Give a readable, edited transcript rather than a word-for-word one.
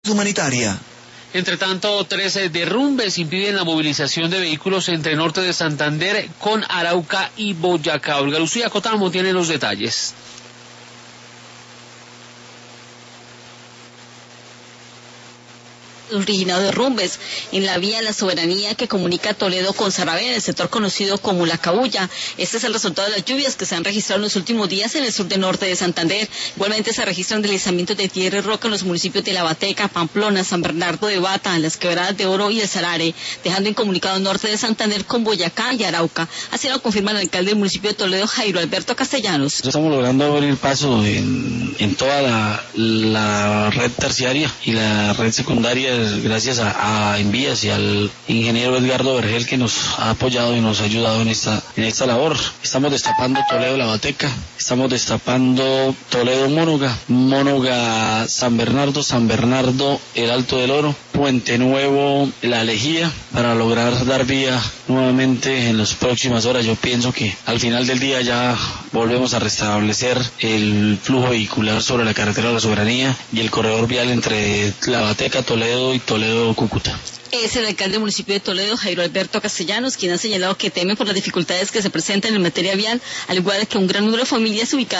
Humanitaria. Entre tanto, 13 derrumbes impiden la movilización de vehículos entre norte de Santander con Arauca y Boyacá. Olga Lucía Cotamo tiene los detalles. Originado de derrumbes en la vía La Soberanía que comunica Toledo con Saravena, en el sector conocido como La Cabulla. Este es el resultado de las lluvias que se han registrado en los últimos días en el sur de norte de Santander. Igualmente se registran deslizamientos de tierra y roca en los municipios de La Bateca, Pamplona, San Bernardo de Bata, Las Quebradas de Oro y El Salare, dejando incomunicado norte de Santander con Boyacá y Arauca. Así lo confirma el alcalde del municipio de Toledo, Jairo Alberto Castellanos. Estamos logrando abrir paso en toda la red terciaria y la red secundaria, gracias a Envías y al ingeniero Edgardo Vergel, que nos ha apoyado y nos ha ayudado en esta labor. Estamos destapando Toledo La Bateca, estamos destapando Toledo Mónoga San Bernardo el Alto del Oro, Puente Nuevo La Lejía, para lograr dar vía nuevamente en las próximas horas. Yo pienso que al final del día ya volvemos a restablecer el flujo vehicular sobre la carretera de La Soberanía y el corredor vial entre La Bateca, Toledo y Toledo-Cúcuta. Es el alcalde del municipio de Toledo, Jairo Alberto Castellanos, quien ha señalado que teme por las dificultades que se presentan en materia vial, al igual que un gran número de familias ubicadas